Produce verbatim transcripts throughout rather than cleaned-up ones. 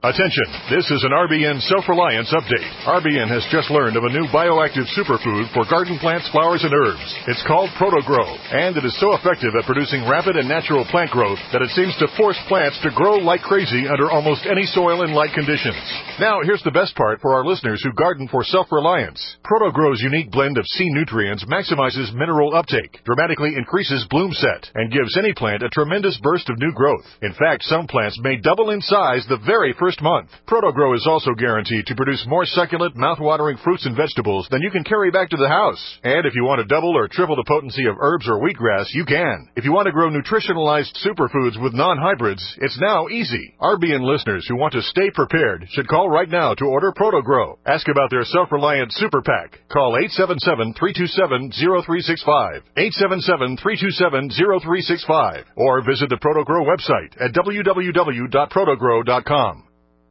Attention, this is an R B N Self-Reliance update. R B N has just learned of a new bioactive superfood for garden plants, flowers, and herbs. It's called ProtoGrow, and it is so effective at producing rapid and natural plant growth that it seems to force plants to grow like crazy under almost any soil and light conditions. Now, here's the best part for our listeners who garden for self-reliance. ProtoGrow's unique blend of C nutrients maximizes mineral uptake, dramatically increases bloom set, and gives any plant a tremendous burst of new growth. In fact, some plants may double in size the very first month. ProtoGrow is also guaranteed to produce more succulent, mouth-watering fruits and vegetables than you can carry back to the house. And if you want to double or triple the potency of herbs or wheatgrass, you can. If you want to grow nutritionalized superfoods with non-hybrids, it's now easy. R B N listeners who want to stay prepared should call right now to order ProtoGrow. Ask about their self-reliant super pack. Call eight seven seven, three two seven, zero three six five, eight seven seven, three two seven, zero three six five, or visit the ProtoGrow website at w w w dot protogrow dot com.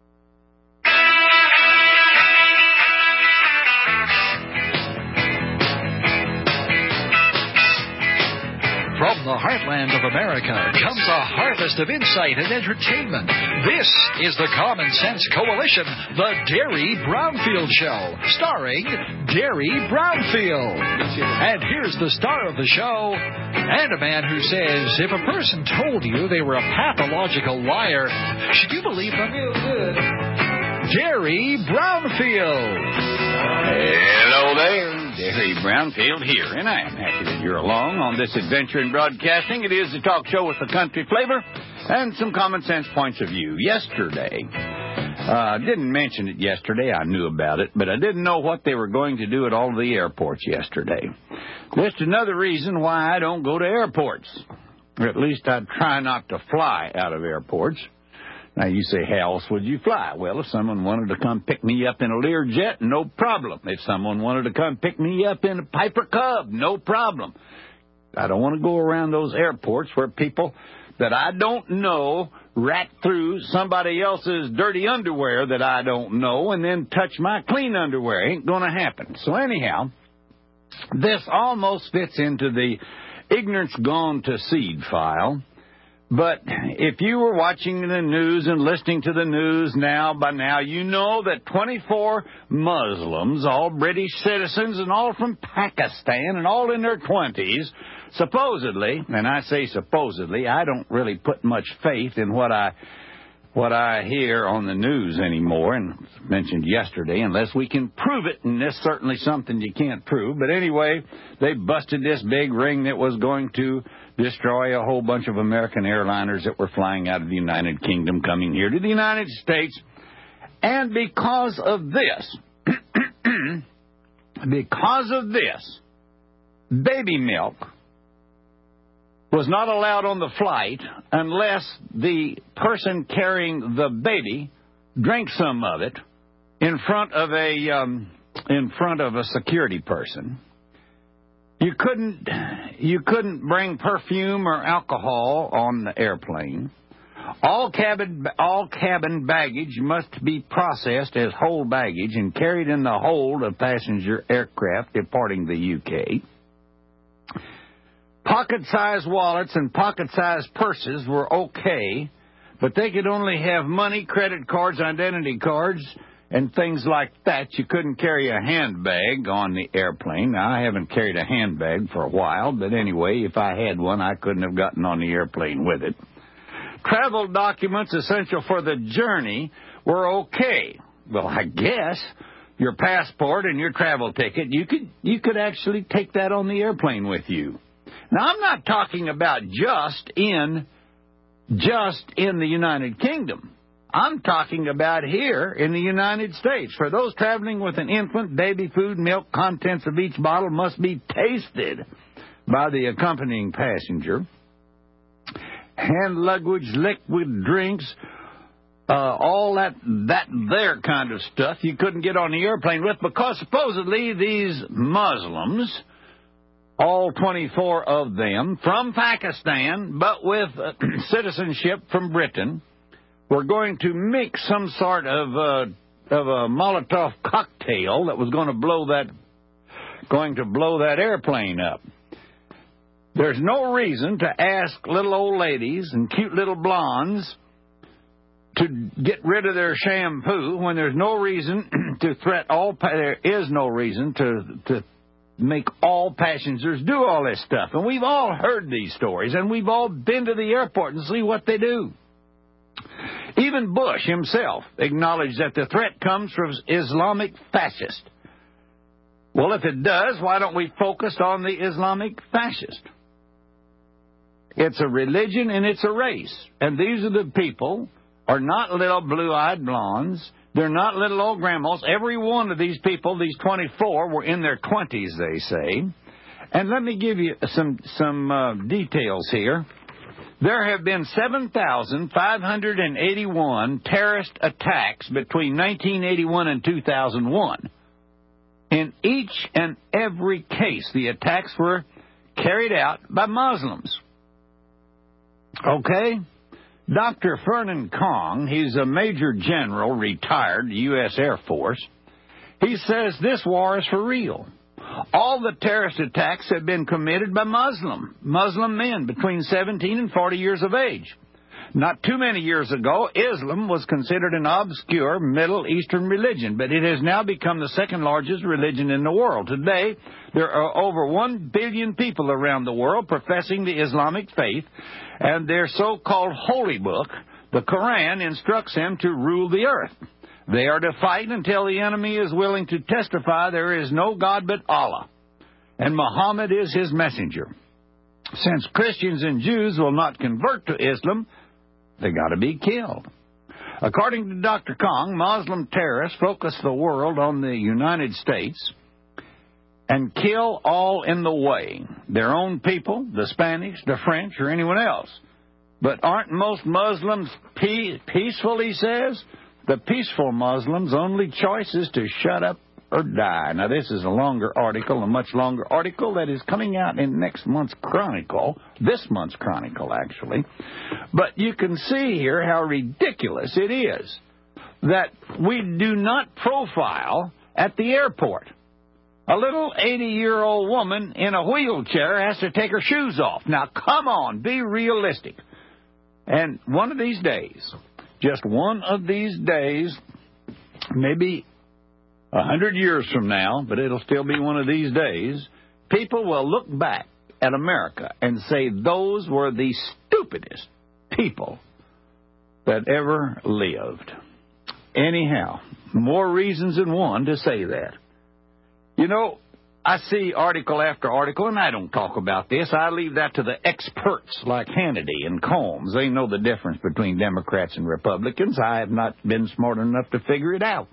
From the heartland of America comes a harvest of insight and entertainment. This is the Common Sense Coalition, the Derry Brownfield Show, starring Derry Brownfield. And here's the star of the show, and a man who says, if a person told you they were a pathological liar, should you believe them? Derry Brownfield. Hello there, Derry Brownfield here, and I am happy that you're along on this adventure in broadcasting. It is a talk show with a country flavor and some common sense points of view. Yesterday, I uh, didn't mention it yesterday, I knew about it, but I didn't know what they were going to do at all of the airports yesterday. Just another reason why I don't go to airports, or at least I try not to fly out of airports. Now, you say, how else would you fly? Well, if someone wanted to come pick me up in a Learjet, no problem. If someone wanted to come pick me up in a Piper Cub, no problem. I don't want to go around those airports where people that I don't know rat through somebody else's dirty underwear that I don't know and then touch my clean underwear. Ain't going to happen. So anyhow, this almost fits into the ignorance gone to seed file. But if you were watching the news and listening to the news now, by now, you know that twenty-four Muslims, all British citizens and all from Pakistan and all in their twenties, supposedly, and I say supposedly, I don't really put much faith in what I what I hear on the news anymore, and mentioned yesterday, unless we can prove it, and that's certainly something you can't prove. But anyway, they busted this big ring that was going to destroy a whole bunch of American airliners that were flying out of the United Kingdom coming here to the United States. And because of this, because of this, baby milk was not allowed on the flight unless the person carrying the baby drank some of it in front of a um, in front of a security person. You couldn't you couldn't bring perfume or alcohol on the airplane. All cabin all cabin baggage must be processed as whole baggage and carried in the hold of passenger aircraft departing the U K. Pocket-sized wallets and pocket-sized purses were okay, but they could only have money, credit cards, identity cards, and things like that. You couldn't carry a handbag on the airplane. Now, I haven't carried a handbag for a while, but anyway, if I had one, I couldn't have gotten on the airplane with it. Travel documents essential for the journey were okay. Well, I guess your passport and your travel ticket, you could you could actually take that on the airplane with you. Now, I'm not talking about just in just in the United Kingdom. I'm talking about here in the United States. For those traveling with an infant, baby food, milk, contents of each bottle must be tasted by the accompanying passenger. Hand luggage, liquid drinks, uh, all that that there kind of stuff you couldn't get on the airplane with because supposedly these Muslims, all twenty-four of them, from Pakistan, but with uh, citizenship from Britain, were going to mix some sort of uh, of a Molotov cocktail that was going to blow that going to blow that airplane up. There's no reason to ask little old ladies and cute little blondes to get rid of their shampoo when there's no reason to threat all, there is no reason to, to make all passengers do all this stuff. And we've all heard these stories, and we've all been to the airport and see what they do. Even Bush himself acknowledged that the threat comes from Islamic fascists. Well, if it does, why don't we focus on the Islamic fascist? It's a religion and it's a race. And these are the people are not little blue-eyed blondes. They're not little old grandmas. Every one of these people, these twenty-four, were in their twenties, they say. And let me give you some, some uh, details here. There have been seven thousand five hundred eighty-one terrorist attacks between nineteen eighty-one and two thousand one. In each and every case, the attacks were carried out by Muslims. Okay? Doctor Vernon Kong, he's a major general, retired, U S Air Force. He says this war is for real. All the terrorist attacks have been committed by Muslim, Muslim men between seventeen and forty years of age. Not too many years ago, Islam was considered an obscure Middle Eastern religion, but it has now become the second largest religion in the world. Today, there are over one billion people around the world professing the Islamic faith, and their so-called holy book, the Quran, instructs them to rule the earth. They are to fight until the enemy is willing to testify there is no God but Allah, and Muhammad is his messenger. Since Christians and Jews will not convert to Islam, they got to be killed. According to Doctor Kong, Muslim terrorists focus the world on the United States and kill all in the way, their own people, the Spanish, the French, or anyone else. But aren't most Muslims pe- peaceful, he says? The peaceful Muslims' only choice is to shut up or die. Now, this is a longer article, a much longer article that is coming out in next month's Chronicle, this month's Chronicle, actually. But you can see here how ridiculous it is that we do not profile at the airport. A little eighty-year-old woman in a wheelchair has to take her shoes off. Now, come on, be realistic. And one of these days, just one of these days, maybe a hundred years from now, but it'll still be one of these days, people will look back at America and say those were the stupidest people that ever lived. Anyhow, more reasons than one to say that. You know, I see article after article, and I don't talk about this. I leave that to the experts like Hannity and Combs. They know the difference between Democrats and Republicans. I have not been smart enough to figure it out.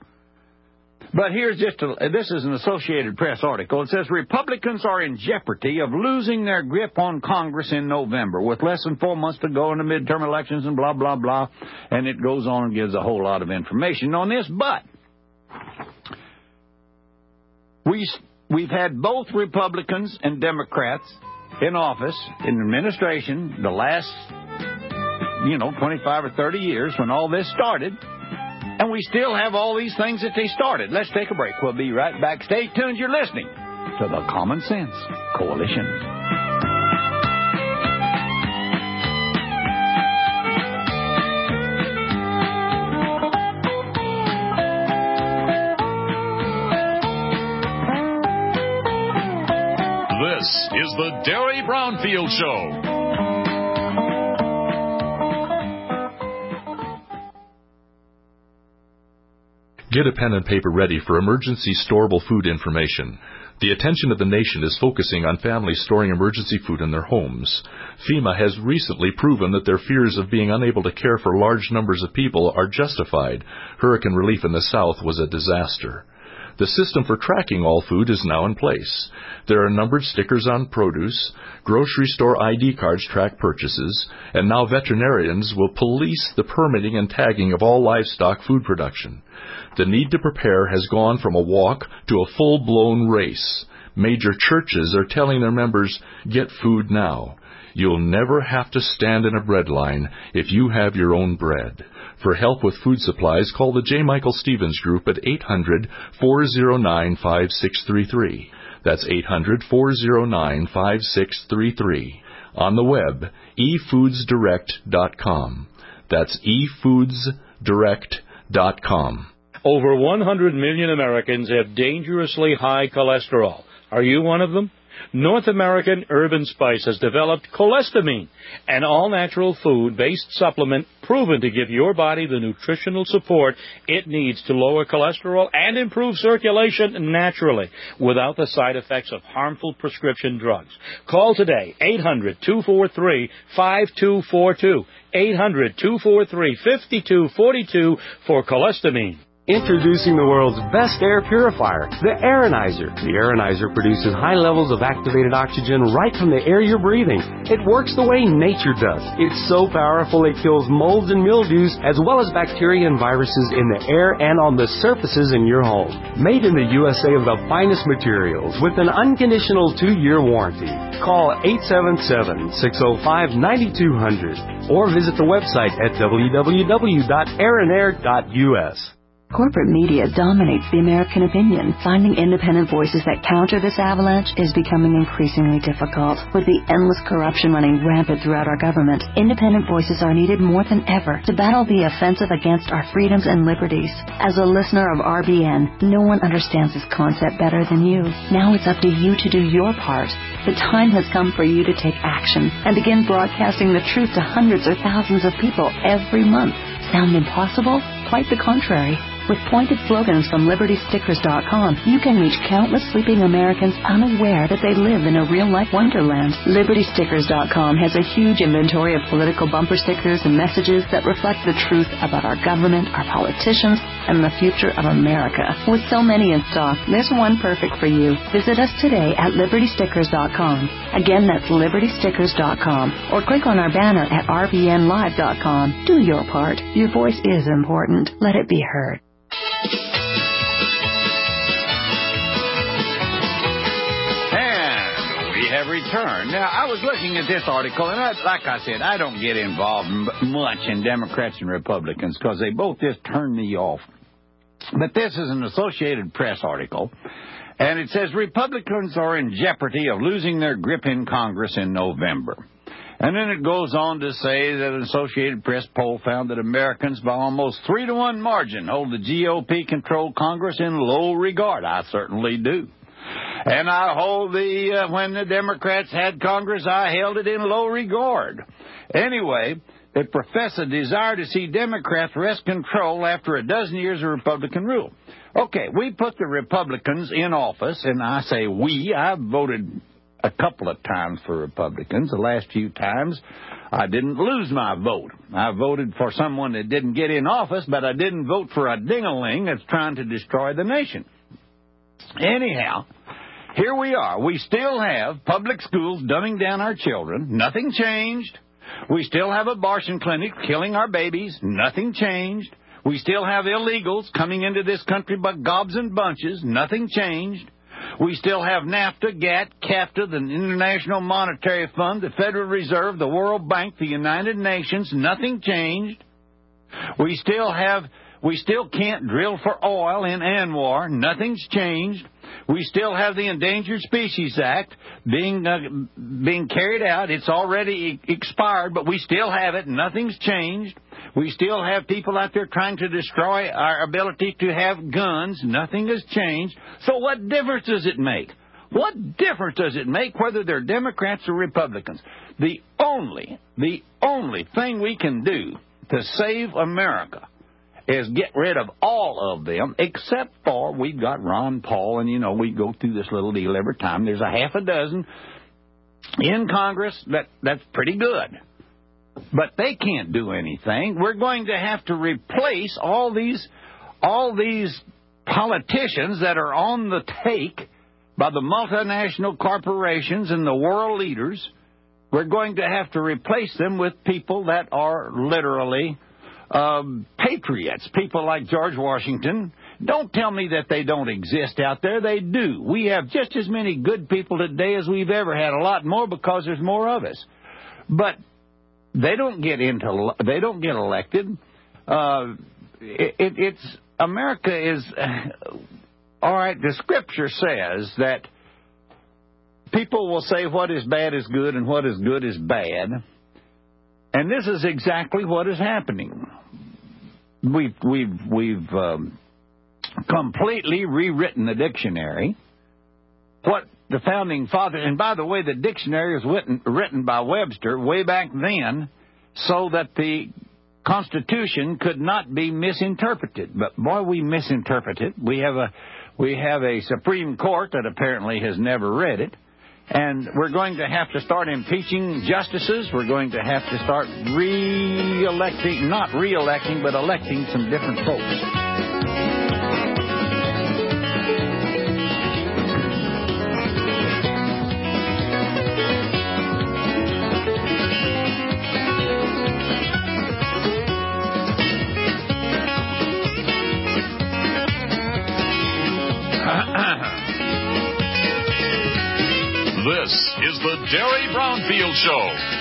But here's just a, this is an Associated Press article. It says Republicans are in jeopardy of losing their grip on Congress in November with less than four months to go in the midterm elections and blah, blah, blah. And it goes on and gives a whole lot of information on this. But we, we've had both Republicans and Democrats in office, in administration, the last, you know, twenty-five or thirty years when all this started. And we still have all these things that they started. Let's take a break. We'll be right back. Stay tuned. You're listening to the Common Sense Coalition. This is the Derry Brownfield Show. Get a pen and paper ready for emergency storable food information. The attention of the nation is focusing on families storing emergency food in their homes. FEMA has recently proven that their fears of being unable to care for large numbers of people are justified. Hurricane relief in the South was a disaster. The system for tracking all food is now in place. There are numbered stickers on produce, grocery store I D cards track purchases, and now veterinarians will police the permitting and tagging of all livestock food production. The need to prepare has gone from a walk to a full-blown race. Major churches are telling their members, get food now. You'll never have to stand in a bread line if you have your own bread. For help with food supplies, call the J. Michael Stevens Group at eight hundred, four oh nine, five six three three. That's eight hundred, four oh nine, five six three three. On the web, e foods direct dot com. That's e foods direct dot com. Over one hundred million Americans have dangerously high cholesterol. Are you one of them? North American Urban Spice has developed Cholesterol, an all-natural food-based supplement proven to give your body the nutritional support it needs to lower cholesterol and improve circulation naturally without the side effects of harmful prescription drugs. Call today, eight hundred, two four three, five two four two, eight hundred, two four three, five two four two for Cholesterol. Introducing the world's best air purifier, the Aeronizer. The Aeronizer produces high levels of activated oxygen right from the air you're breathing. It works the way nature does. It's so powerful it kills molds and mildews as well as bacteria and viruses in the air and on the surfaces in your home. Made in the U S A of the finest materials with an unconditional two-year warranty. Call eight seven seven, six oh five, nine two zero zero or visit the website at w w w dot aeronair dot u s. Corporate media dominates the American opinion. Finding independent voices that counter this avalanche is becoming increasingly difficult. With the endless corruption running rampant throughout our government, independent voices are needed more than ever to battle the offensive against our freedoms and liberties. As a listener of R B N, no one understands this concept better than you. Now it's up to you to do your part. The time has come for you to take action and begin broadcasting the truth to hundreds or thousands of people every month. Sound impossible? Quite the contrary. With pointed slogans from Liberty Stickers dot com, you can reach countless sleeping Americans unaware that they live in a real-life wonderland. Liberty Stickers dot com has a huge inventory of political bumper stickers and messages that reflect the truth about our government, our politicians, and the future of America. With so many in stock, there's one perfect for you. Visit us today at Liberty Stickers dot com. Again, that's Liberty Stickers dot com. Or click on our banner at R B N Live dot com. Do your part. Your voice is important. Let it be heard. And we have returned. Now, I was looking at this article, and I, like I said, I don't get involved m- much in Democrats and Republicans because they both just turn me off. But this is an Associated Press article, and it says Republicans are in jeopardy of losing their grip in Congress in November. And then it goes on to say that an Associated Press poll found that Americans, by almost three to one margin, hold the G O P-controlled Congress in low regard. I certainly do. And I hold the, uh, when the Democrats had Congress, I held it in low regard. Anyway, they profess a desire to see Democrats wrest control after a dozen years of Republican rule. Okay, we put the Republicans in office, and I say we, I've voted a couple of times for Republicans. The last few times, I didn't lose my vote. I voted for someone that didn't get in office, but I didn't vote for a ding-a-ling that's trying to destroy the nation. Anyhow, here we are. We still have public schools dumbing down our children. Nothing changed. We still have abortion clinics killing our babies. Nothing changed. We still have illegals coming into this country by gobs and bunches. Nothing changed. We still have NAFTA, GATT, CAFTA, the International Monetary Fund, the Federal Reserve, the World Bank, the United Nations. Nothing changed. We still have, we still can't drill for oil in ANWR. Nothing's changed. We still have the Endangered Species Act being uh, being carried out. It's already expired, but we still have it. Nothing's changed. We still have people out there trying to destroy our ability to have guns. Nothing has changed. So what difference does it make? What difference does it make whether they're Democrats or Republicans? The only, the only thing we can do to save America is get rid of all of them, except for we've got Ron Paul, and, you know, we go through this little deal every time. There's a half a dozen in Congress. That that's pretty good. But they can't do anything. We're going to have to replace all these all these politicians that are on the take by the multinational corporations and the world leaders. We're going to have to replace them with people that are literally um, patriots, people like George Washington. Don't tell me that they don't exist out there. They do. We have just as many good people today as we've ever had, a lot more because there's more of us. But they don't get into. They don't get elected. Uh, it, it, it's America is all right. The Scripture says that people will say what is bad is good and what is good is bad, and this is exactly what is happening. we've we've we've um, completely rewritten the dictionary. What the founding fathers, and by the way, the dictionary was written, written by Webster way back then, so that the Constitution could not be misinterpreted. But boy, we misinterpret it. We have a we have a Supreme Court that apparently has never read it. And we're going to have to start impeaching justices. We're going to have to start re-electing, not re-electing, but electing some different folks. This is the Derry Brownfield Show.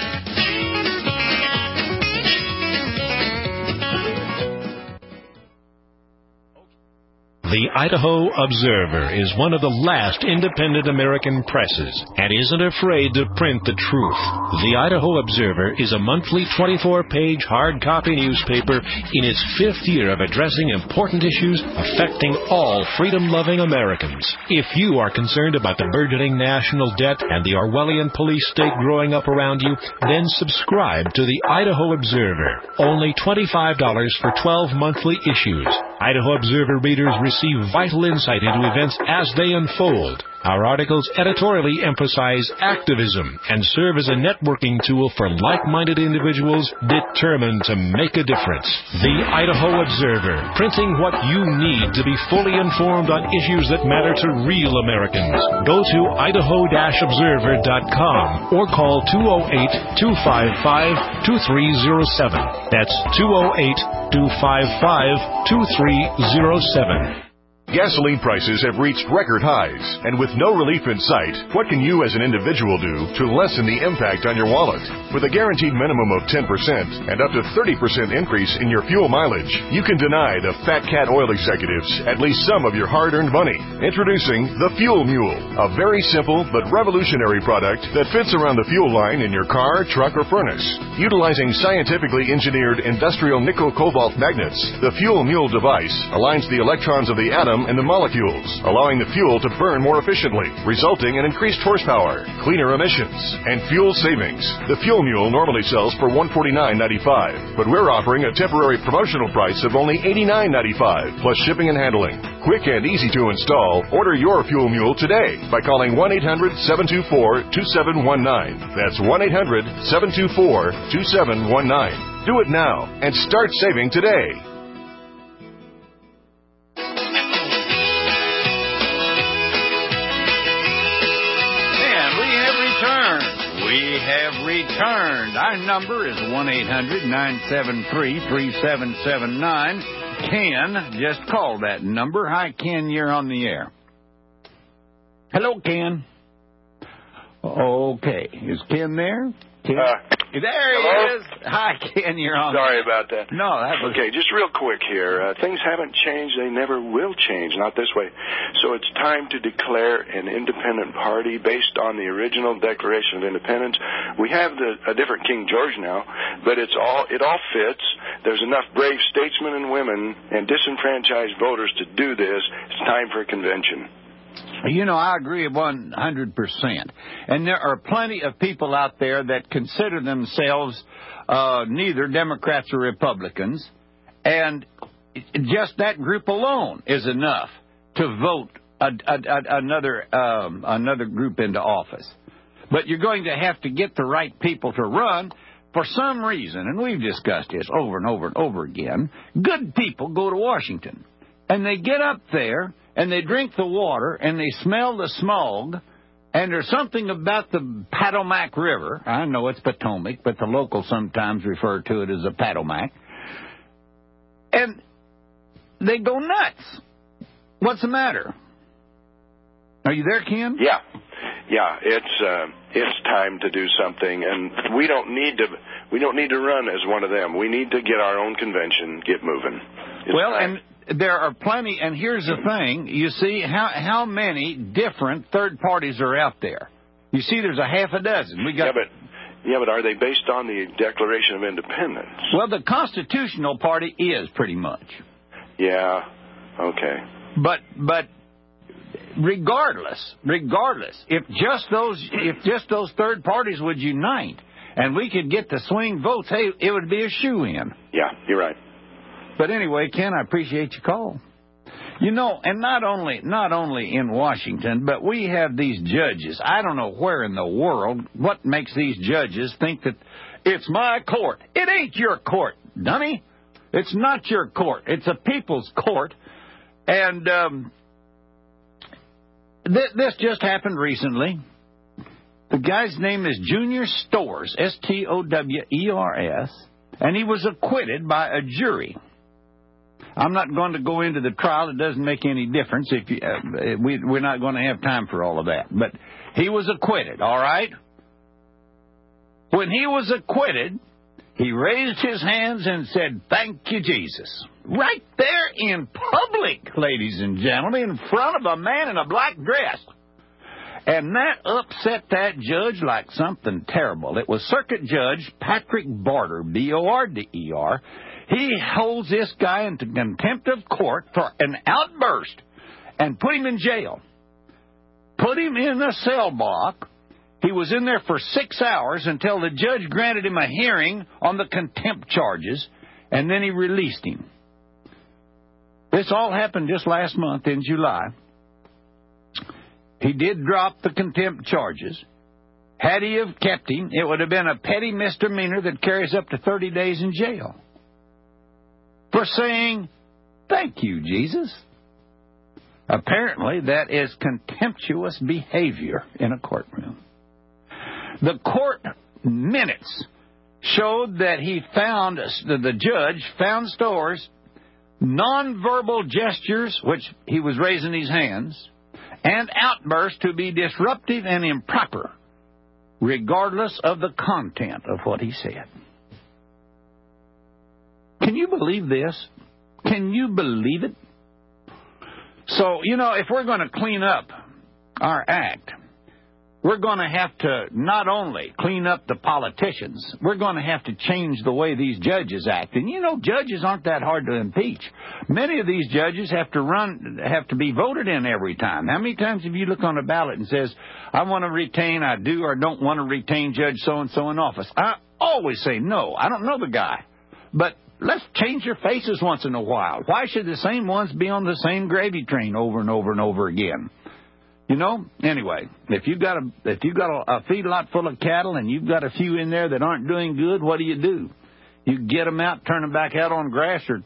The Idaho Observer is one of the last independent American presses and isn't afraid to print the truth. The Idaho Observer is a monthly twenty-four page hard copy newspaper in its fifth year of addressing important issues affecting all freedom-loving Americans. If you are concerned about the burgeoning national debt and the Orwellian police state growing up around you, then subscribe to the Idaho Observer. Only twenty-five dollars for twelve monthly issues. Idaho Observer readers receive vital insight into events as they unfold. Our articles editorially emphasize activism and serve as a networking tool for like-minded individuals determined to make a difference. The Idaho Observer, printing what you need to be fully informed on issues that matter to real Americans. Go to idaho observer dot com or call two oh eight, two five five, two three oh seven. That's two oh eight, two five five, two three oh seven. Gasoline prices have reached record highs, and with no relief in sight, what can you as an individual do to lessen the impact on your wallet? With a guaranteed minimum of ten percent and up to thirty percent increase in your fuel mileage, you can deny the Fat Cat oil executives at least some of your hard-earned money. Introducing the Fuel Mule, a very simple but revolutionary product that fits around the fuel line in your car, truck, or furnace. Utilizing scientifically engineered industrial nickel-cobalt magnets, the Fuel Mule device aligns the electrons of the atom and the molecules, allowing the fuel to burn more efficiently, resulting in increased horsepower, cleaner emissions, and fuel savings. The Fuel Mule normally sells for one hundred forty-nine ninety-five, but we're offering a temporary promotional price of only eighty-nine ninety-five, plus shipping and handling. Quick and easy to install. Order your Fuel Mule today by calling one eight hundred, seven two four, two seven one nine. That's one eight hundred, seven two four, two seven one nine. Do it now and start saving today. We have returned. Our number is one eight hundred, nine seven three, three seven seven nine. Ken just called that number. Hi, Ken, you're on the air. Hello, Ken. Okay. Is Ken there? Ken? Uh, there he hello? is. Hi, Ken, you're on. Sorry about that. No, that was... Okay, just real quick here. Uh, things haven't changed. They never will change, not this way. So it's time to declare an independent party based on the original Declaration of Independence. We have the, a different King George now, but it's all it all fits. There's enough brave statesmen and women and disenfranchised voters to do this. It's time for a convention. You know, I agree one hundred percent. And there are plenty of people out there that consider themselves uh, neither Democrats or Republicans. And just that group alone is enough to vote a, a, a, another um, another group into office. But you're going to have to get the right people to run. For some reason, and we've discussed this over and over and over again, good people go to Washington. And they get up there, and they drink the water, and they smell the smog, and there's something about the Potomac River. I know it's Potomac, but the locals sometimes refer to it as the Potomac. And they go nuts. What's the matter? Are you there, Ken? Yeah. Yeah, it's uh, it's time to do something, and we don't need to we don't need to run as one of them. We need to get our own convention, get moving. It's well, time. and there are plenty, and here's the thing. You see, how how many different third parties are out there? You see, there's a half a dozen. We got yeah, but Yeah, but are they based on the Declaration of Independence? Well, the Constitutional Party is pretty much. Yeah, okay. But but regardless, regardless, if just those if just those third parties would unite and we could get the swing votes, hey, it would be a shoo-in. Yeah, you're right. But anyway, Ken, I appreciate your call. You know, and not only not only in Washington, but we have these judges. I don't know where in the world, what makes these judges think that it's my court. It ain't your court, dummy. It's not your court. It's a people's court. And um, th- this just happened recently. The guy's name is Junior Stowers, S T O W E R S, and he was acquitted by a jury. I'm not going to go into the trial. It doesn't make any difference. If you, uh, we, we're not going to have time for all of that. But he was acquitted, all right? When he was acquitted, he raised his hands and said, "Thank you, Jesus." Right there in public, ladies and gentlemen, in front of a man in a black dress. And that upset that judge like something terrible. It was Circuit Judge Patrick Barter, B O R D E R. He holds this guy into contempt of court for an outburst and put him in jail. Put him in a cell block. He was in there for six hours until the judge granted him a hearing on the contempt charges, and then he released him. This all happened just last month in July. He did drop the contempt charges. Had he have kept him, it would have been a petty misdemeanor that carries up to thirty days in jail. For saying, "Thank you, Jesus." Apparently, that is contemptuous behavior in a courtroom. The court minutes showed that he found, the judge found Stowers nonverbal gestures, which he was raising his hands, and outbursts to be disruptive and improper, regardless of the content of what he said. Can you believe this? Can you believe it? So, you know, if we're going to clean up our act, we're going to have to not only clean up the politicians, we're going to have to change the way these judges act. And, you know, judges aren't that hard to impeach. Many of these judges have to run, have to be voted in every time. How many times have you looked on a ballot and says, "I want to retain, I do or don't want to retain Judge so-and-so in office"? I always say, no, I don't know the guy. But let's change your faces once in a while. Why should the same ones be on the same gravy train over and over and over again? You know, anyway, if you've got a if you've got a, a feedlot full of cattle and you've got a few in there that aren't doing good, what do you do? You get them out, turn them back out on grass, or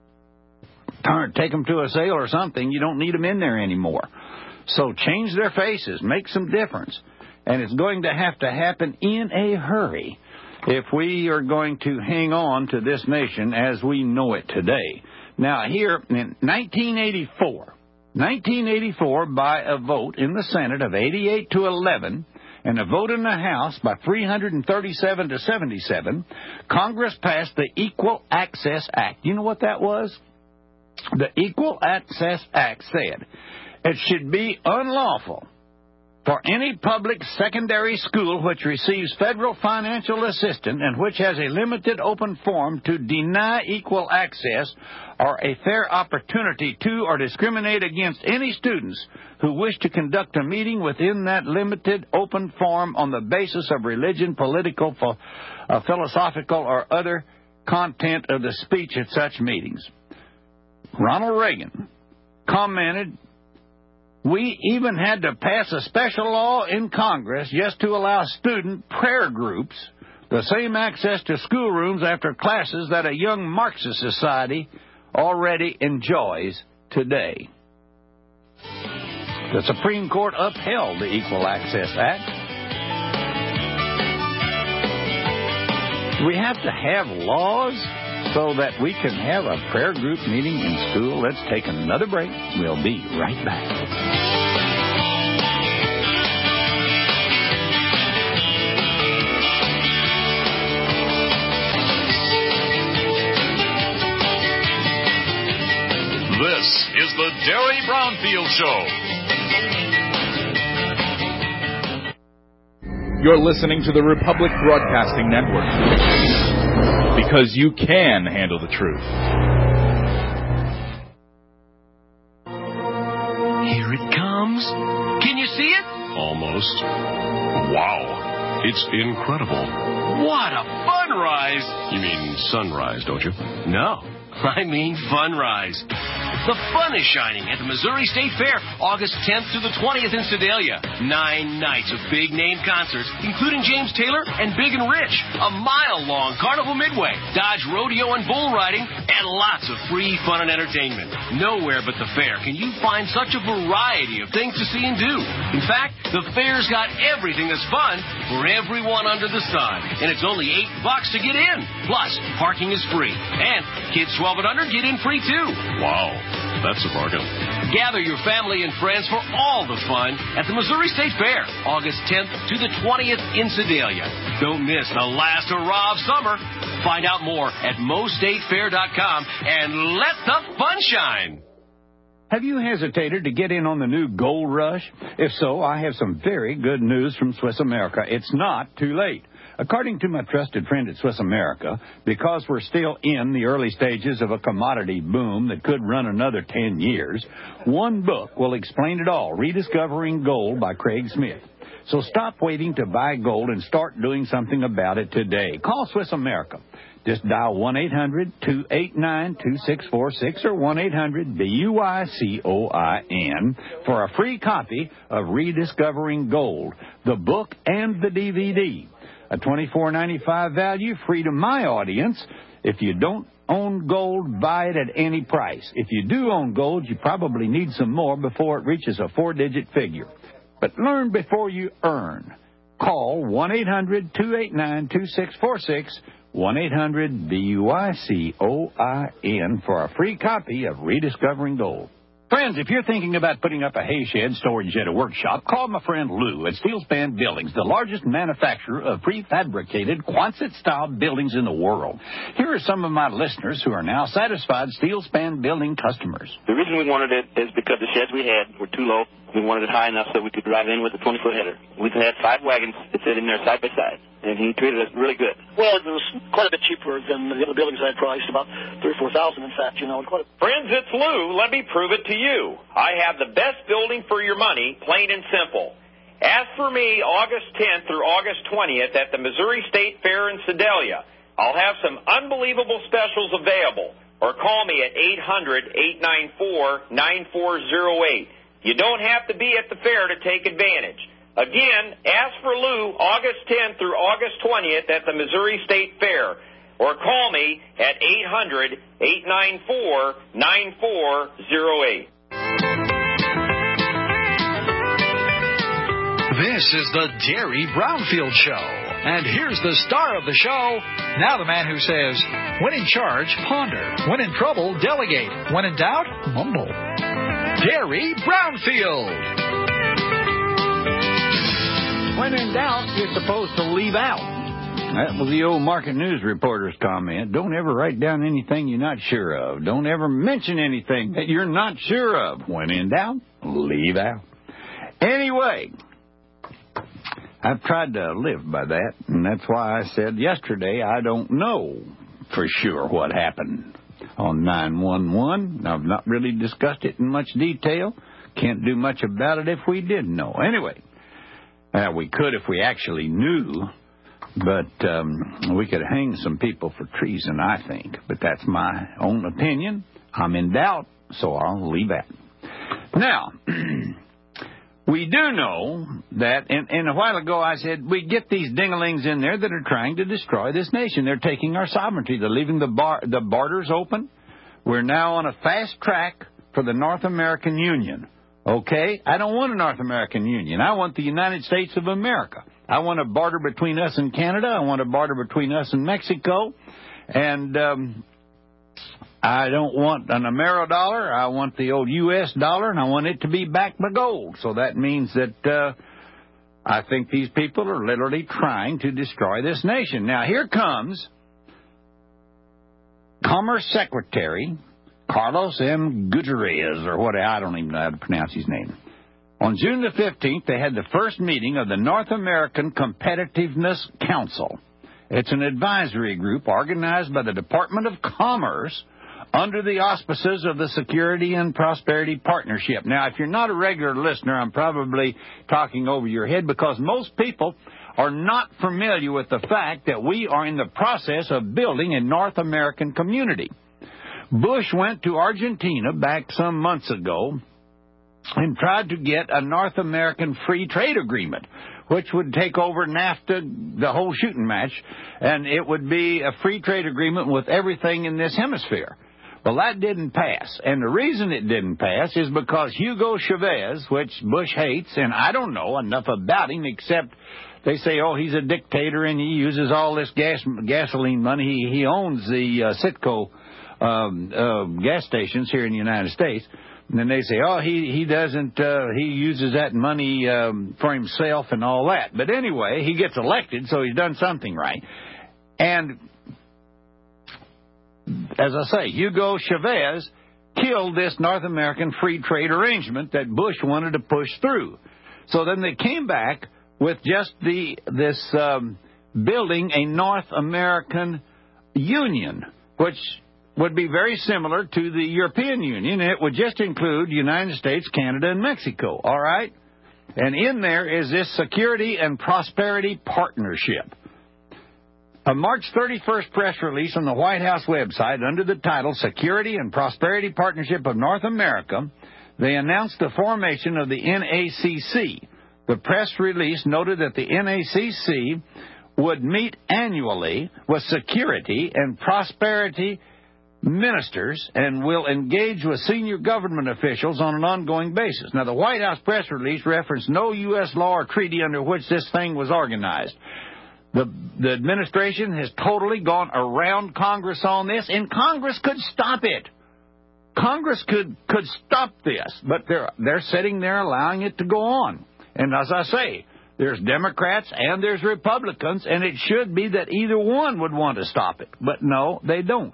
turn, take them to a sale or something. You don't need them in there anymore. So change their faces, make some difference, and it's going to have to happen in a hurry if we are going to hang on to this nation as we know it today. Now, here in nineteen eighty-four. nineteen eighty-four, by a vote in the Senate of eighty-eight to eleven and a vote in the House by three hundred thirty-seven to seventy-seven, Congress passed the Equal Access Act. You know what that was? The Equal Access Act said it should be unlawful for any public secondary school which receives federal financial assistance and which has a limited open forum to deny equal access or a fair opportunity to or discriminate against any students who wish to conduct a meeting within that limited open forum on the basis of religion, political, ph- uh, philosophical, or other content of the speech at such meetings. Ronald Reagan commented, "We even had to pass a special law in Congress just to allow student prayer groups the same access to schoolrooms after classes that a young Marxist society already enjoys today." The Supreme Court upheld the Equal Access Act. We have to have laws so that we can have a prayer group meeting in school. Let's take another break. We'll be right back. This is the Derry Brownfield Show. You're listening to the Republic Broadcasting Network. Because you can handle the truth. Here it comes. Can you see it? Almost. Wow. It's incredible. What a fun rise. You mean sunrise, don't you? No, I mean funrise. The fun is shining at the Missouri State Fair, August tenth through the twentieth in Sedalia. Nine nights of big-name concerts, including James Taylor and Big and Rich, a mile-long Carnival Midway, Dodge Rodeo and bull riding, and lots of free fun and entertainment. Nowhere but the fair can you find such a variety of things to see and do. In fact, the fair's got everything that's fun for everyone under the sun, and it's only eight bucks to get in. Plus, parking is free, and kids twelve and under get in free too. Wow. That's a bargain. Gather your family and friends for all the fun at the Missouri State Fair, August tenth to the twentieth in Sedalia. Don't miss the last hurrah of summer. Find out more at mo state fair dot com and let the fun shine. Have you hesitated to get in on the new gold rush? If so, I have some very good news from Swiss America. It's not too late. According to my trusted friend at Swiss America, because we're still in the early stages of a commodity boom that could run another ten years, one book will explain it all, Rediscovering Gold by Craig Smith. So stop waiting to buy gold and start doing something about it today. Call Swiss America. Just dial one eight hundred two eight nine two six four six or one eight hundred B U Y C O I N for a free copy of Rediscovering Gold, the book and the D V D. A twenty-four ninety-five value, free to my audience. If you don't own gold, buy it at any price. If you do own gold, you probably need some more before it reaches a four-digit figure. But learn before you earn. Call one eight hundred two eight nine two six four six, one eight hundred B U I C O I N for a free copy of Rediscovering Gold. Friends, if you're thinking about putting up a hay shed, storage shed, or workshop, call my friend Lou at Steel Span Buildings, the largest manufacturer of prefabricated Quonset-style buildings in the world. Here are some of my listeners who are now satisfied Steel Span Building customers. The reason we wanted it is because the sheds we had were too low. We wanted it high enough so we could drive in with a twenty-foot header. We had five wagons that sit in there side by side, and he treated us really good. Well, it was quite a bit cheaper than the other buildings I had priced, about three or four thousand, in fact. You know, quite a... Friends, it's Lou. Let me prove it to you. I have the best building for your money, plain and simple. Ask for me August tenth through August twentieth at the Missouri State Fair in Sedalia. I'll have some unbelievable specials available, or call me at eight hundred eight nine four nine four zero eight. You don't have to be at the fair to take advantage. Again, ask for Lou August tenth through August twentieth at the Missouri State Fair, or call me at eight hundred eight nine four nine four zero eight. This is the Derry Brownfield Show. And here's the star of the show, now the man who says, when in charge, ponder. When in trouble, delegate. When in doubt, mumble. Derry Brownfield. When in doubt, you're supposed to leave out. That was the old market news reporter's comment. Don't ever write down anything you're not sure of. Don't ever mention anything that you're not sure of. When in doubt, leave out. Anyway, I've tried to live by that, and that's why I said yesterday I don't know for sure what happened on nine one one. I've not really discussed it in much detail. Can't do much about it if we did know. Anyway, uh, we could if we actually knew, but um, we could hang some people for treason, I think. But that's my own opinion. I'm in doubt, so I'll leave that. Now, we do know that, and, and a while ago I said, we get these dinglings in there that are trying to destroy this nation. They're taking our sovereignty. They're leaving the bar, the borders open. We're now on a fast track for the North American Union. Okay? I don't want a North American Union. I want the United States of America. I want a border between us and Canada. I want a border between us and Mexico. And um, I don't want an Ameridollar. I want the old U S dollar, and I want it to be backed by gold. So that means that uh, I think these people are literally trying to destroy this nation. Now, here comes Commerce Secretary Carlos M. Gutierrez, or what, I don't even know how to pronounce his name. On June the fifteenth, they had the first meeting of the North American Competitiveness Council. It's an advisory group organized by the Department of Commerce under the auspices of the Security and Prosperity Partnership. Now, if you're not a regular listener, I'm probably talking over your head because most people are not familiar with the fact that we are in the process of building a North American community. Bush went to Argentina back some months ago and tried to get a North American free trade agreement, which would take over NAFTA, the whole shooting match, and it would be a free trade agreement with everything in this hemisphere. Well, that didn't pass, and the reason it didn't pass is because Hugo Chavez, which Bush hates, and I don't know enough about him except they say, oh, he's a dictator and he uses all this gas gasoline money. He, he owns the uh, Citgo um, uh, gas stations here in the United States. And then they say, oh, he, he doesn't, uh, he uses that money um, for himself and all that. But anyway, he gets elected, so he's done something right. And as I say, Hugo Chavez killed this North American free trade arrangement that Bush wanted to push through. So then they came back with just the this um, building a North American Union, which would be very similar to the European Union. It would just include the United States, Canada, and Mexico, all right? And in there is this Security and Prosperity Partnership. A March thirty-first press release on the White House website under the title Security and Prosperity Partnership of North America, they announced the formation of the N A C C. The press release noted that the N A C C would meet annually with security and prosperity ministers and will engage with senior government officials on an ongoing basis. Now, the White House press release referenced no U S law or treaty under which this thing was organized. The, the administration has totally gone around Congress on this, and Congress could stop it. Congress could could stop this, but they're they're sitting there allowing it to go on. And as I say, there's Democrats and there's Republicans, and it should be that either one would want to stop it. But no, they don't.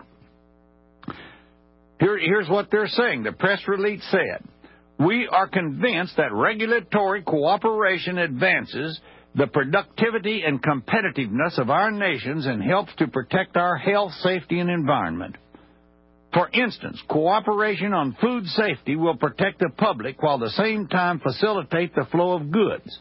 Here, here's what they're saying. The press release said, we are convinced that regulatory cooperation advances the productivity and competitiveness of our nations and helps to protect our health, safety, and environment. For instance, cooperation on food safety will protect the public while at the same time facilitate the flow of goods.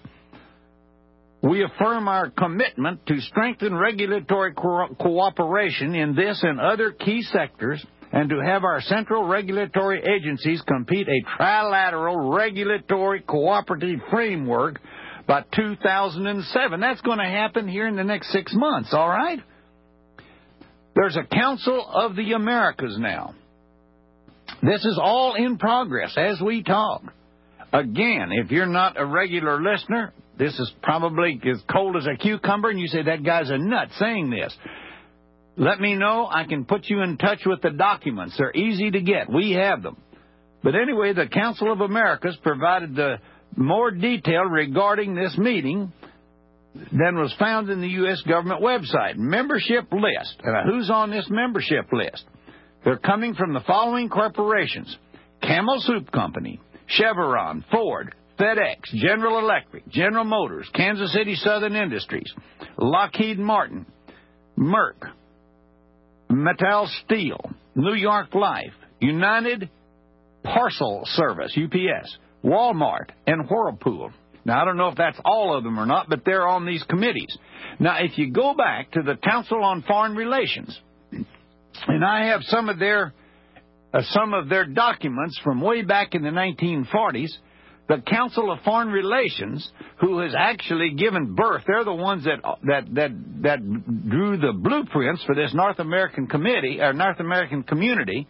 We affirm our commitment to strengthen regulatory co- cooperation in this and other key sectors and to have our central regulatory agencies complete a trilateral regulatory cooperative framework by two thousand seven. That's going to happen here in the next six months, all right? There's a Council of the Americas now. This is all in progress as we talk. Again, if you're not a regular listener, this is probably as cold as a cucumber, and you say, that guy's a nut saying this. Let me know. I can put you in touch with the documents. They're easy to get. We have them. But anyway, the Council of Americas provided the more detail regarding this meeting than was found in the U S government website. Membership list. Uh, who's on this membership list? They're coming from the following corporations: Camel Soup Company, Chevron, Ford, FedEx, General Electric, General Motors, Kansas City Southern Industries, Lockheed Martin, Merck, Metal Steel, New York Life, United Parcel Service, U P S, Walmart, and Whirlpool. Now, I don't know if that's all of them or not, but they're on these committees. Now, if you go back to the Council on Foreign Relations, and I have some of their uh, some of their documents from way back in the nineteen forties, the Council of Foreign Relations, who has actually given birth, they're the ones that that that that drew the blueprints for this North American committee or North American community.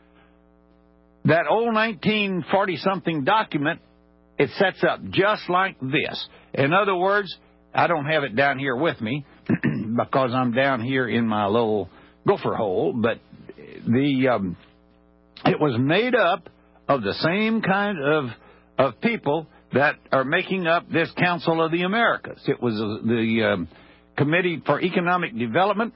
That old nineteen forty-something document, it sets up just like this. In other words, I don't have it down here with me because I'm down here in my little gopher hole, but the um, it was made up of the same kind of of people that are making up this Council of the Americas. It was the um, Committee for Economic Development.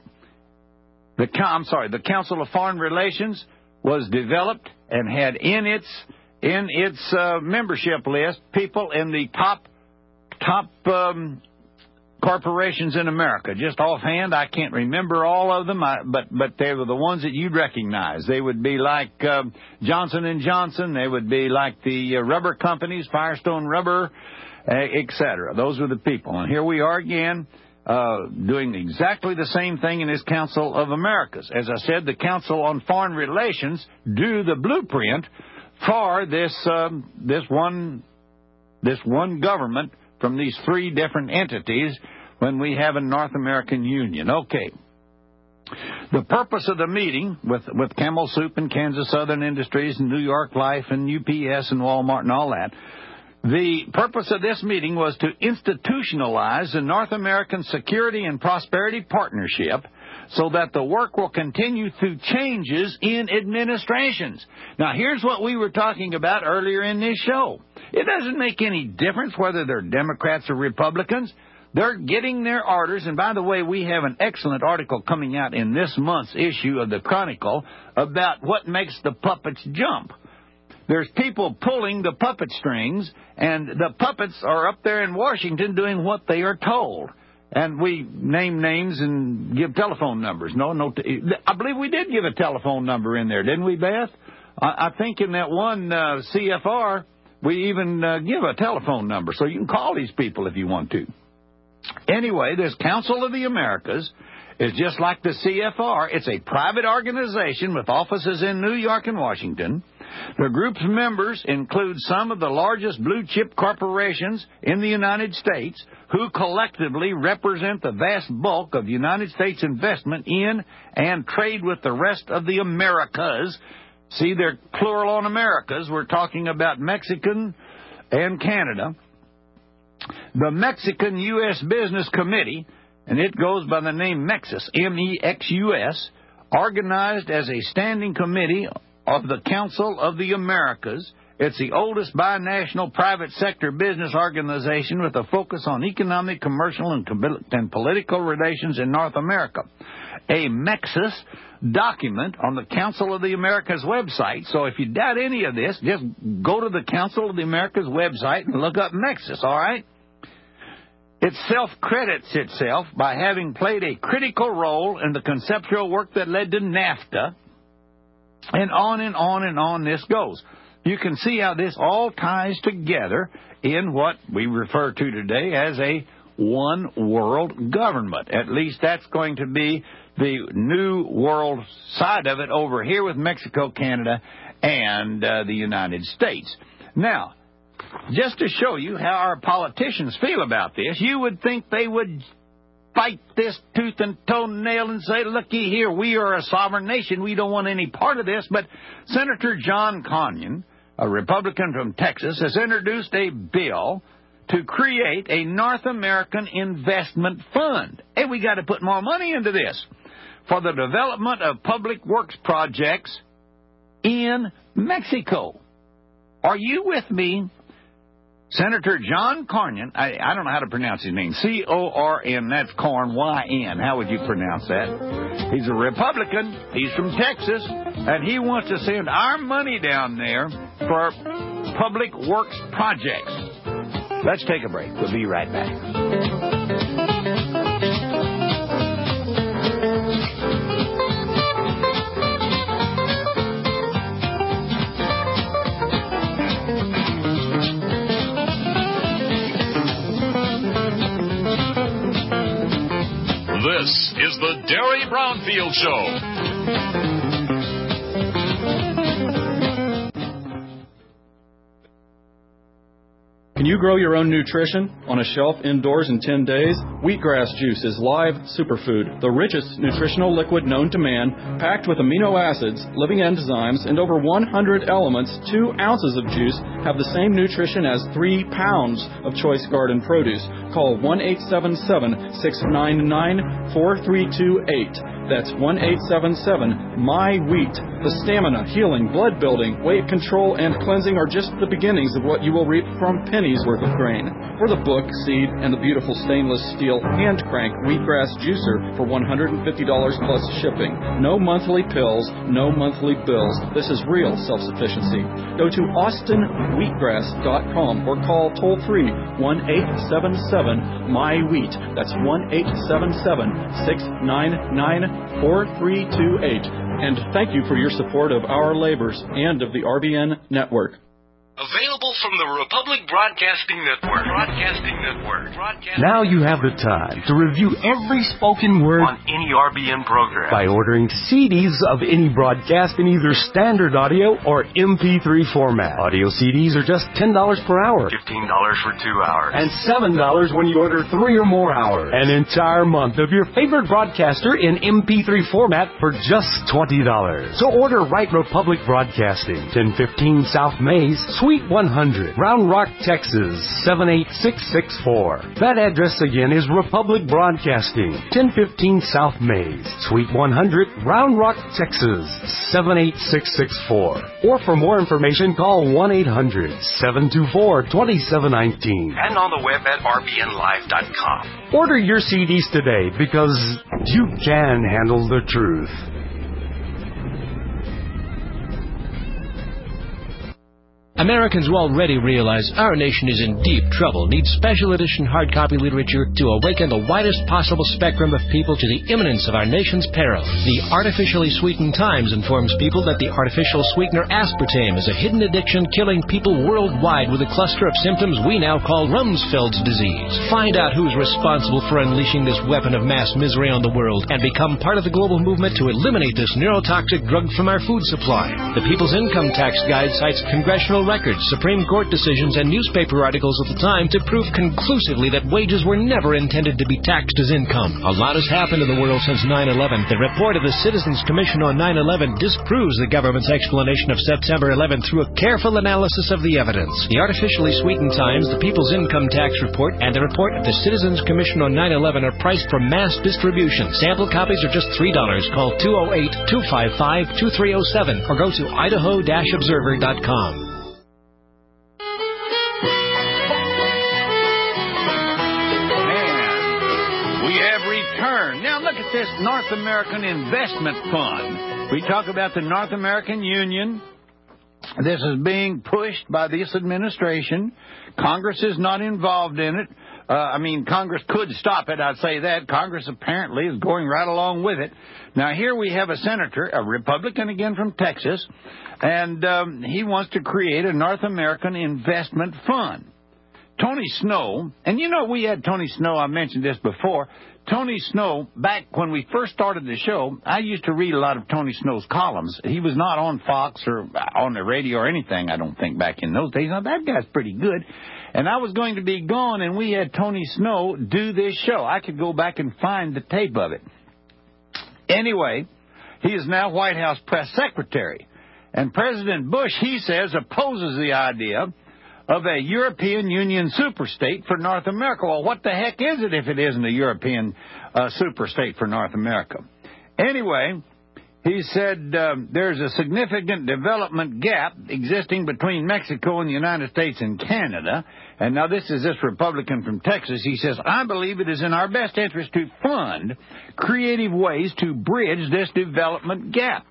The I'm sorry, the Council of Foreign Relations was developed and had in its in its uh, membership list people in the top top um, corporations in America. Just offhand, I can't remember all of them, I, but but they were the ones that you'd recognize. They would be like uh, Johnson and Johnson. They would be like the uh, rubber companies, Firestone Rubber, uh, et cetera. Those were the people. And here we are again, uh, doing exactly the same thing in this Council of Americas. As I said, the Council on Foreign Relations do the blueprint for this um, this one this one government from these three different entities when we have a North American Union. Okay. The purpose of the meeting with, with Camel Soup and Kansas Southern Industries and New York Life and U P S and Walmart and all that, the purpose of this meeting was to institutionalize the North American Security and Prosperity Partnership so that the work will continue through changes in administrations. Now, here's what we were talking about earlier in this show. It doesn't make any difference whether they're Democrats or Republicans. They're getting their orders. And by the way, we have an excellent article coming out in this month's issue of the Chronicle about what makes the puppets jump. There's people pulling the puppet strings, and the puppets are up there in Washington doing what they are told. And we name names and give telephone numbers. No, no. T- I believe we did give a telephone number in there, didn't we, Beth? I, I think in that one uh, C F R, we even uh, give a telephone number, so you can call these people if you want to. Anyway, this Council of the Americas is just like the C F R. It's a private organization with offices in New York and Washington. The group's members include some of the largest blue-chip corporations in the United States who collectively represent the vast bulk of the United States investment in and trade with the rest of the Americas. See, they're plural on Americas. We're talking about Mexican and Canada. The Mexican U S Business Committee, and it goes by the name Mexus, M E X U S, organized as a standing committee of the Council of the Americas. It's the oldest binational private sector business organization with a focus on economic, commercial, and, and political relations in North America. A Mexus document on the Council of the Americas website. So if you doubt any of this, just go to the Council of the Americas website and look up Mexus, all right? It self-credits itself by having played a critical role in the conceptual work that led to NAFTA, and on and on and on this goes. You can see how this all ties together in what we refer to today as a one world government. At least that's going to be the new world side of it over here with Mexico, Canada, and uh, the United States. Now, just to show you how our politicians feel about this, you would think they would fight this tooth and toenail and say, looky here, we are a sovereign nation. We don't want any part of this. But Senator John Cornyn, a Republican from Texas, has introduced a bill to create a North American Investment Fund. Hey, we got to put more money into this for the development of public works projects in Mexico. Are you with me? Senator John Cornyn, I, I don't know how to pronounce his name, C O R N, that's corn, Y N. How would you pronounce that? He's a Republican, he's from Texas, and he wants to send our money down there for public works projects. Let's take a break. We'll be right back. This is the Derry Brownfield Show. Can you grow your own nutrition on a shelf indoors in ten days? Wheatgrass juice is live superfood, the richest nutritional liquid known to man, packed with amino acids, living enzymes, and over one hundred elements. Two ounces of juice have the same nutrition as three pounds of choice garden produce. Call one eight seven seven, six nine nine, four three two eight. That's one eight seven seven, M Y WHEAT. The stamina, healing, blood building, weight control, and cleansing are just the beginnings of what you will reap from pennies worth of grain. For the book, seed, and the beautiful stainless steel hand crank wheatgrass juicer for one hundred fifty dollars plus shipping. No monthly pills, no monthly bills. This is real self-sufficiency. Go to austin wheatgrass dot com or call toll-free one eight seven seven, M Y WHEAT. That's one eight seven seven, six nine nine, four three two eight. And thank you for your support of our labors and of the R B N Network. Available from the Republic Broadcasting Network. Broadcasting Network. Broadcasting Now you have the time to review every spoken word on any R B N program by ordering C Ds of any broadcast in either standard audio or M P three format. Audio C Ds are just ten dollars per hour. fifteen dollars for two hours. And seven dollars when you order three or more hours. An entire month of your favorite broadcaster in M P three format for just twenty dollars. So order Right Republic Broadcasting, ten fifteen South Mays, Suite one hundred, Round Rock, Texas, seven eight six six four. That address again is Republic Broadcasting, ten fifteen South Mays, Suite one hundred, Round Rock, Texas, seven eight six six four. Or for more information, call one eight hundred, seven two four, two seven one nine. And on the web at r b n live dot com. Order your C Ds today because you can handle the truth. Americans will already realize our nation is in deep trouble, needs special edition hard copy literature to awaken the widest possible spectrum of people to the imminence of our nation's peril. The Artificially Sweetened Times informs people that the artificial sweetener aspartame is a hidden addiction killing people worldwide with a cluster of symptoms we now call Rumsfeld's disease. Find out who's responsible for unleashing this weapon of mass misery on the world and become part of the global movement to eliminate this neurotoxic drug from our food supply. The People's Income Tax Guide cites congressional records, Supreme Court decisions, and newspaper articles of the time to prove conclusively that wages were never intended to be taxed as income. A lot has happened in the world since nine eleven. The report of the Citizens Commission on nine eleven disproves the government's explanation of September eleventh through a careful analysis of the evidence. The Artificially Sweetened Times, the People's Income Tax Report, and the report of the Citizens Commission on nine eleven are priced for mass distribution. Sample copies are just three dollars. Call two oh eight, two five five, two three oh seven or go to idaho dash observer dot com. Now look at this North American Investment Fund. We talk about the North American Union. This is being pushed by this administration. Congress is not involved in it. Uh, I mean, Congress could stop it, I'd say that. Congress apparently is going right along with it. Now, here we have a senator, a Republican again from Texas, and um, he wants to create a North American Investment Fund. Tony Snow, and you know we had Tony Snow, I mentioned this before. Tony Snow, back when we first started the show, I used to read a lot of Tony Snow's columns. He was not on Fox or on the radio or anything, I don't think, back in those days. Now, that guy's pretty good. And I was going to be gone, and we had Tony Snow do this show. I could go back and find the tape of it. Anyway, he is now White House press secretary. And President Bush, he says, opposes the idea of a European Union superstate for North America. Well, what the heck is it if it isn't a European uh, superstate for North America? Anyway, he said um, there's a significant development gap existing between Mexico and the United States and Canada. And now this is this Republican from Texas. He says, I believe it is in our best interest to fund creative ways to bridge this development gap.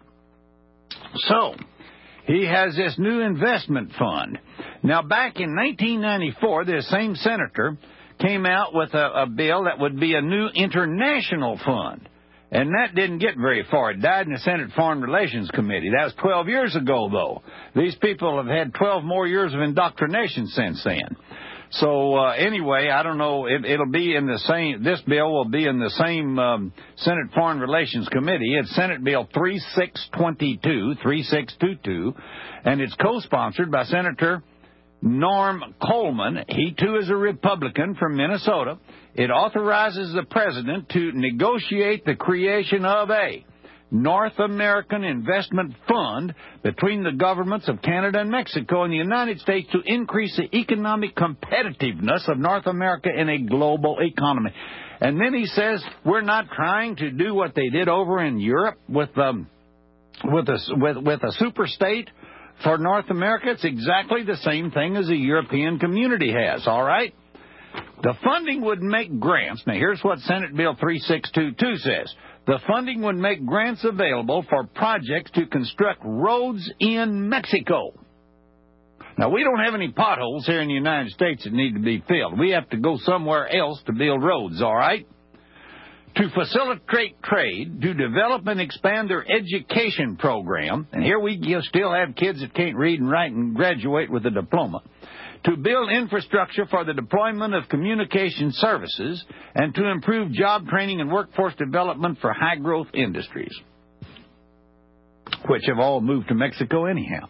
So he has this new investment fund. Now, back in nineteen ninety-four, this same senator came out with a, a bill that would be a new international fund. And that didn't get very far. It died in the Senate Foreign Relations Committee. That was twelve years ago, though. These people have had twelve more years of indoctrination since then. So, uh, anyway, I don't know. It, it'll be in the same, this bill will be in the same um, Senate Foreign Relations Committee. It's Senate Bill thirty-six twenty-two, thirty-six twenty-two, and it's co-sponsored by Senator Norm Coleman. He, too, is a Republican from Minnesota. It authorizes the president to negotiate the creation of a North American Investment Fund between the governments of Canada and Mexico and the United States to increase the economic competitiveness of North America in a global economy. And then he says we're not trying to do what they did over in Europe with um, with a, with, with a super state for North America. It's exactly the same thing as the European community has, all right? The funding would make grants. Now, here's what Senate Bill thirty-six twenty-two says. The funding would make grants available for projects to construct roads in Mexico. Now, we don't have any potholes here in the United States that need to be filled. We have to go somewhere else to build roads, all right? To facilitate trade, to develop and expand their education program, and here we still have kids that can't read and write and graduate with a diploma, to build infrastructure for the deployment of communication services, and to improve job training and workforce development for high-growth industries, which have all moved to Mexico anyhow.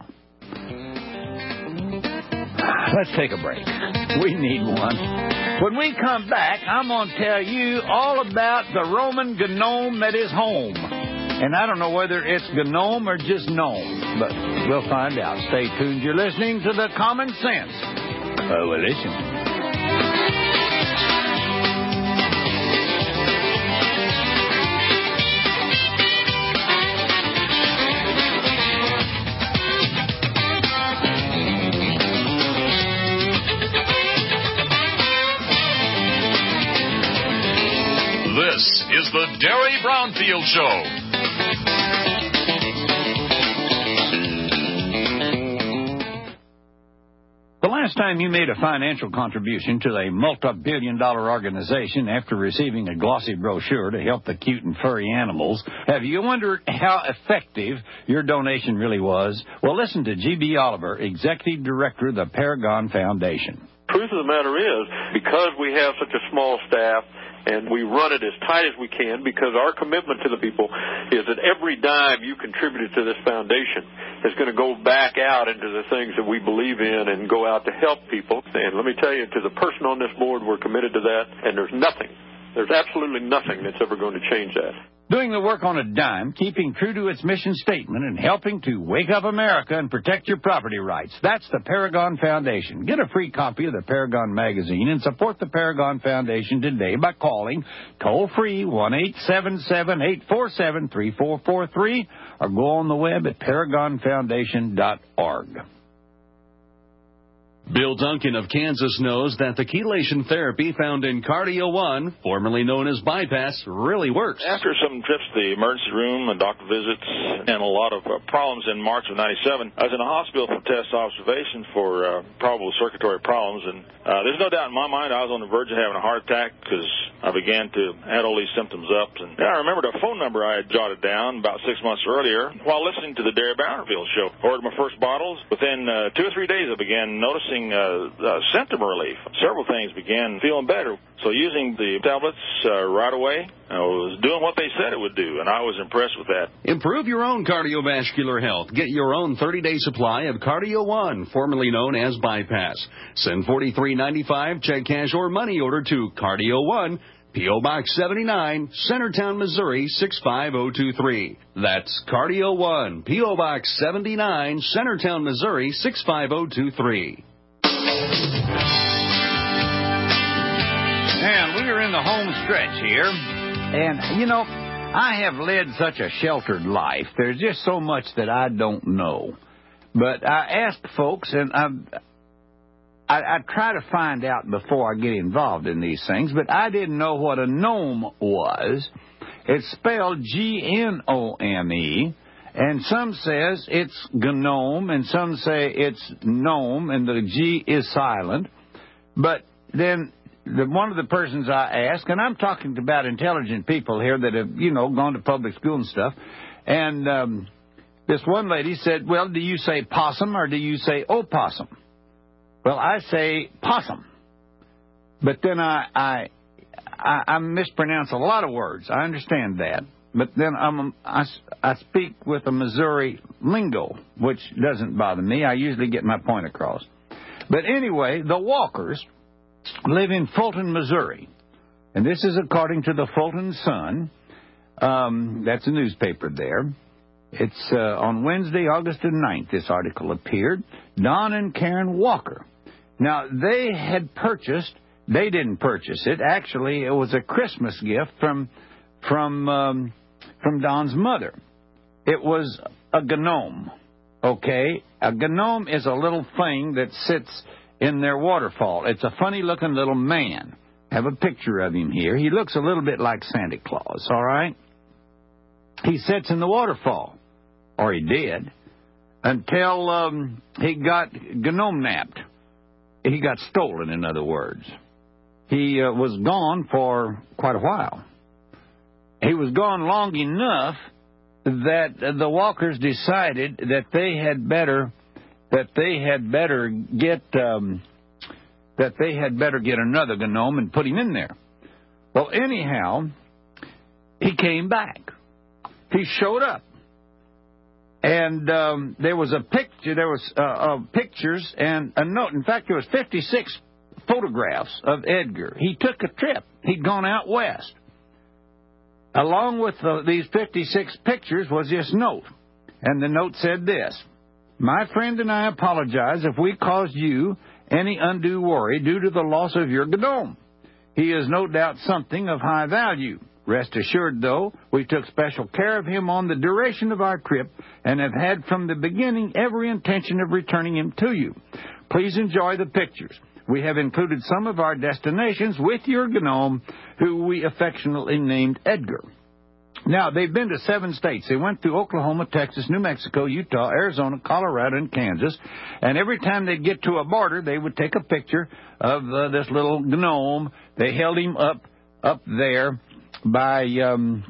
Let's take a break. We need one. When we come back, I'm going to tell you all about the Roman gnome that is home. And I don't know whether it's gnome or just gnome, but we'll find out. Stay tuned. You're listening to the Common Sense Coalition. This is the Derry Brownfield Show. The last time you made a financial contribution to a multi-billion dollar organization after receiving a glossy brochure to help the cute and furry animals, have you wondered how effective your donation really was? Well, listen to G B Oliver, Executive Director of the Paragon Foundation. Truth of the matter is, because we have such a small staff, and we run it as tight as we can because our commitment to the people is that every dime you contributed to this foundation is going to go back out into the things that we believe in and go out to help people. And let me tell you, to the person on this board, we're committed to that, and there's nothing, there's absolutely nothing that's ever going to change that. Doing the work on a dime, keeping true to its mission statement, and helping to wake up America and protect your property rights. That's the Paragon Foundation. Get a free copy of the Paragon magazine and support the Paragon Foundation today by calling toll-free one eight seven seven, eight four seven, three four four three or go on the web at paragon foundation dot org. Bill Duncan of Kansas knows that the chelation therapy found in Cardio One, formerly known as Bypass, really works. After some trips to the emergency room and doctor visits and a lot of uh, problems in March of ninety-seven, I was in a hospital for test observation for uh, probable circulatory problems, and uh, there's no doubt in my mind I was on the verge of having a heart attack because I began to add all these symptoms up. And yeah, I remembered a phone number I had jotted down about six months earlier while listening to the Derry Brownfield show. Ordered my first bottles. Within uh, two or three days, I began noticing Uh, uh, symptom relief. Several things began feeling better. So using the tablets uh, right away, I was doing what they said it would do, and I was impressed with that. Improve your own cardiovascular health. Get your own thirty-day supply of Cardio One, formerly known as Bypass. Send forty-three ninety-five, check, cash, or money order to Cardio One, P O. Box seventy-nine, Centertown, Missouri, six five zero two three. That's Cardio One, P O. Box seventy-nine, Centertown, Missouri, six five zero two three. And we are in the home stretch here. And, you know, I have led such a sheltered life. There's just so much that I don't know. But I ask folks, and I, I, I try to find out before I get involved in these things, but I didn't know what a gnome was. It's spelled G N O M E. And some says it's gnome, and some say it's gnome, and the G is silent. But then the, one of the persons I asked, and I'm talking about intelligent people here that have, you know, gone to public school and stuff, and um, this one lady said, well, do you say possum or do you say opossum? Well, I say possum. But then I, I, I, I mispronounce a lot of words. I understand that. But then I'm, I, I speak with a Missouri lingo, which doesn't bother me. I usually get my point across. But anyway, the Walkers live in Fulton, Missouri. And this is according to the Fulton Sun. Um, that's a newspaper there. It's uh, on Wednesday, August the ninth, this article appeared. Don and Karen Walker. Now, they had purchased, they didn't purchase it. Actually, it was a Christmas gift from, from, um, from Don's mother. It was a gnome, okay? A gnome is a little thing that sits in their waterfall. It's a funny-looking little man. I have a picture of him here. He looks a little bit like Santa Claus, all right? He sits in the waterfall, or he did, until um, he got gnome-napped. He got stolen, in other words. He uh, was gone for quite a while. He was gone long enough that the Walkers decided that they had better that they had better get um, that they had better get another gnome and put him in there. Well, anyhow, he came back. He showed up, and um, there was a picture. There was uh, uh, pictures and a note. In fact, there was fifty-six photographs of Edgar. He took a trip. He'd gone out west. Along with the, these fifty-six pictures was this note, and the note said this: "My friend and I apologize if we caused you any undue worry due to the loss of your gnome. He is no doubt something of high value. Rest assured, though, we took special care of him on the duration of our trip and have had from the beginning every intention of returning him to you. Please enjoy the pictures. We have included some of our destinations with your gnome, who we affectionately named Edgar." Now, they've been to seven states. They went through Oklahoma, Texas, New Mexico, Utah, Arizona, Colorado, and Kansas. And every time they'd get to a border, they would take a picture of uh, this little gnome. They held him up up there by um,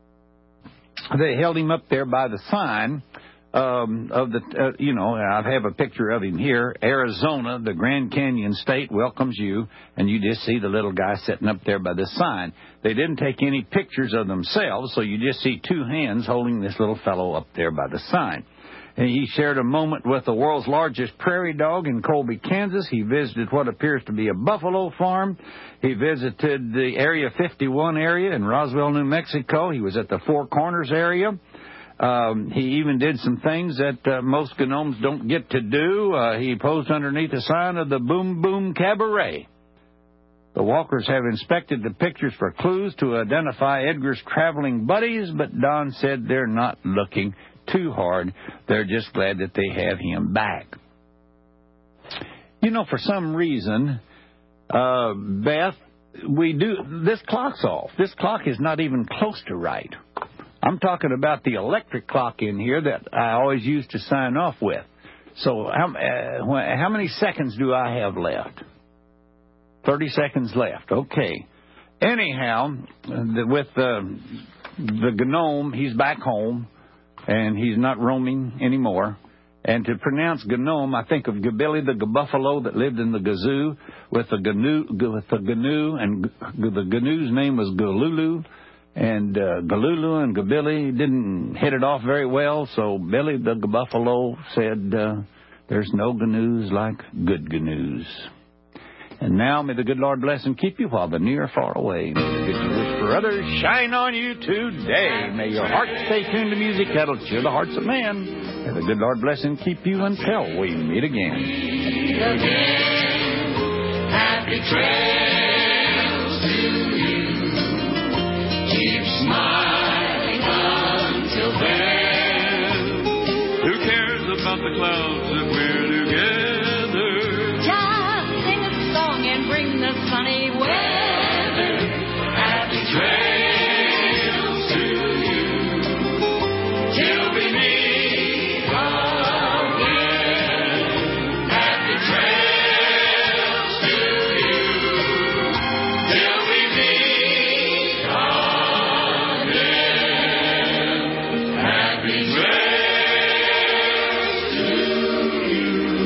they held him up there by the sign um, of the uh, you know I have a picture of him here. Arizona, the Grand Canyon State welcomes you, and you just see the little guy sitting up there by the sign. They didn't take any pictures of themselves, so you just see two hands holding this little fellow up there by the sign. And he shared a moment with the world's largest prairie dog in Colby, Kansas. He visited what appears to be a buffalo farm. He visited the Area fifty-one area in Roswell, New Mexico. He was at the Four Corners area. Um, he even did some things that uh, most gnomes don't get to do. Uh, he posed underneath the sign of the Boom Boom Cabaret. The Walkers have inspected the pictures for clues to identify Edgar's traveling buddies, but Don said they're not looking too hard. They're just glad that they have him back. You know, for some reason, uh, Beth, we do, this clock's off. This clock is not even close to right. I'm talking about the electric clock in here that I always used to sign off with. So how, uh, how many seconds do I have left? thirty seconds left. Okay. Anyhow, the, with the, the gnome, he's back home, and he's not roaming anymore. And to pronounce gnome, I think of Gabilly the buffalo that lived in the Gazoo with the Gnu, with the Gnu, and the Gnu's name was Galulu. And uh, Galulu and Gabilly didn't hit it off very well, so Billy the buffalo said, uh, "There's no Gnus like good Gnus." And now may the good Lord bless and keep you while the near are far away. May the good you wish for others shine on you today. May your heart stay tuned to music that'll cheer the hearts of man. May the good Lord bless and keep you until we meet again. Meet again. Happy trails to you. Keep smiling until then. Who cares about the clouds if we're together? Just sing a song and bring the sunny weather. Happy trails to you till we meet again. Happy trails to you till we meet again. Happy trails to you.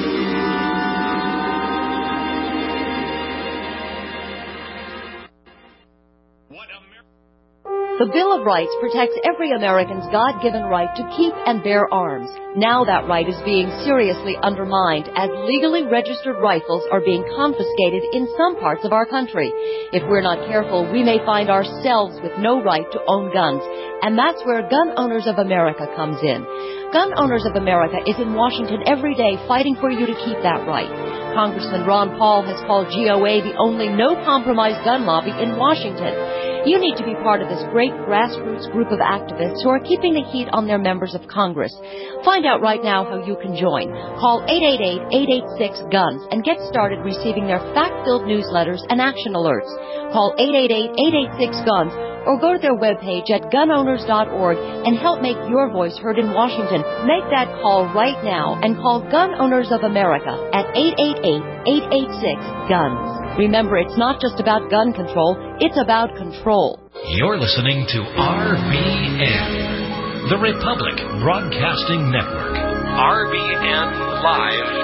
What a The Bill of Rights protects every American's God-given right to keep and bear arms. Now that right is being seriously undermined as legally registered rifles are being confiscated in some parts of our country. If we're not careful, we may find ourselves with no right to own guns. And that's where Gun Owners of America comes in. Gun Owners of America is in Washington every day fighting for you to keep that right. Congressman Ron Paul has called G O A the only no-compromise gun lobby in Washington. You need to be part of this great grassroots group of activists who are keeping the heat on their members of Congress. Find out right now how you can join. Call eight eight eight, eight eight six, GUNS and get started receiving their fact-filled newsletters and action alerts. Call eight eight eight, eight eight six, GUNS or go to their webpage at gun owners dot org and help make your voice heard in Washington. Make that call right now and call Gun Owners of America at eight eight eight, eight eight six, GUNS. Remember, it's not just about gun control, it's about control. You're listening to R B N, the Republic Broadcasting Network. R B N Live